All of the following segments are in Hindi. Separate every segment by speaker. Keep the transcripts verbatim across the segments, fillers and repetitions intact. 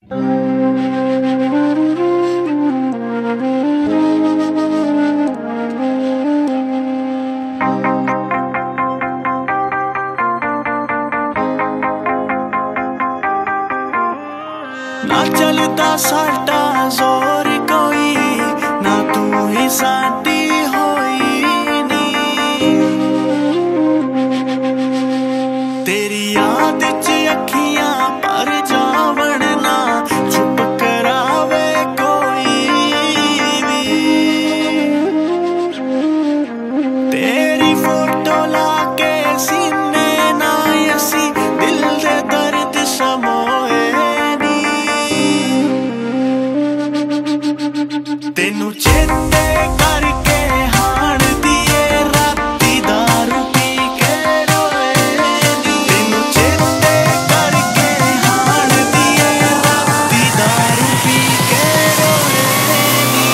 Speaker 1: ना चलता साडा जोर कोई, ना तू ही साडी होई नी। तेरी याद च अखियां पर जावण ना चुप करावे कोई भी। तेरी फोटो लाके सीने ना असी दिल दे दर्द समोए। तेनू चेते करके हाण दिए राती दारू पी के रोए नी। तेनू चेते करके हाण दिए राती दारू पी के रोए नी।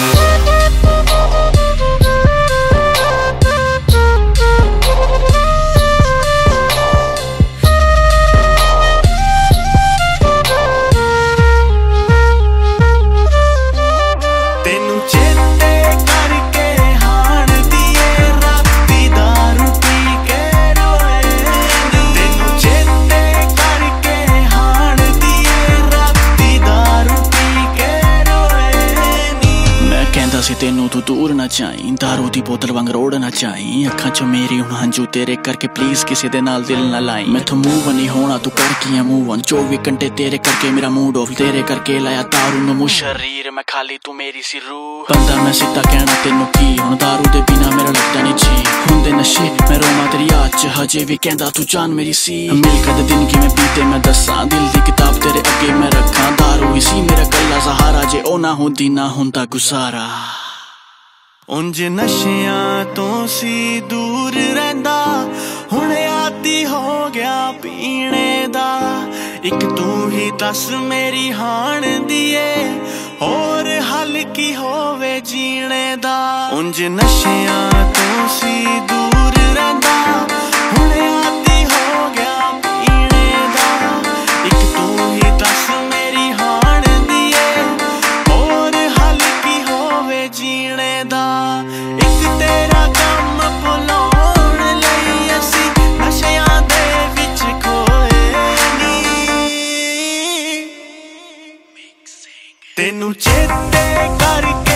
Speaker 1: तेनू चेते करके हाण दिए राती दारू पी के रोए नी। तेनू चेते करके हाण दिए राती दारू पी के रोए नी।
Speaker 2: मैं कहंदा सी तेनू तू दूर ना जाई, दारू दी बोतल वांग रोड़ ना जाई। अखां चों मेरी हुण हंजू तेरे करके प्लीज किसी दे नाल दिल ना लाई। मैथों मूव नहीं होना तू कर कियां मूव ऑन, चौबी घंटे तेरे करके मेरा मूड ऑफ। तेरे करके लाया दारू नू मुँह शरीर मैं खाली तू मेरी सी रूह। बंदा मैं सीधा कहना तेनू की, हुण दारू दे बिना मेरा लगदा नहीं जी। हुंदे नशे मैं रोमां तेरी याद च, हजे भी कहंदा तू जान मेरी सी। मिलके दे दिन किवें बीते मैं दस्सां, दिल दी किताब तेरे अगे मैं रखां। दारू ही सी मेरा कल्ला सहारा, जे ओ ना हुंदी ना हुंदा गुजारा।
Speaker 1: उंज नशियां तो सी दूर रहिंदा, हुण आदी हो गया पीने दा। इक तू ही दस मेरी हाण दिए, होर हल की होवे जीने दा। उंज नशियां तो सी दूर रहिंदा, हुण आदी हो गया पीने दा। इक तू ही दस मेरी हाण दिए, होर हल की होवे जीने दा। इक तेरा कम भुलाउण लई असी नशियां दे विच खोए नी। तेनू चेते करके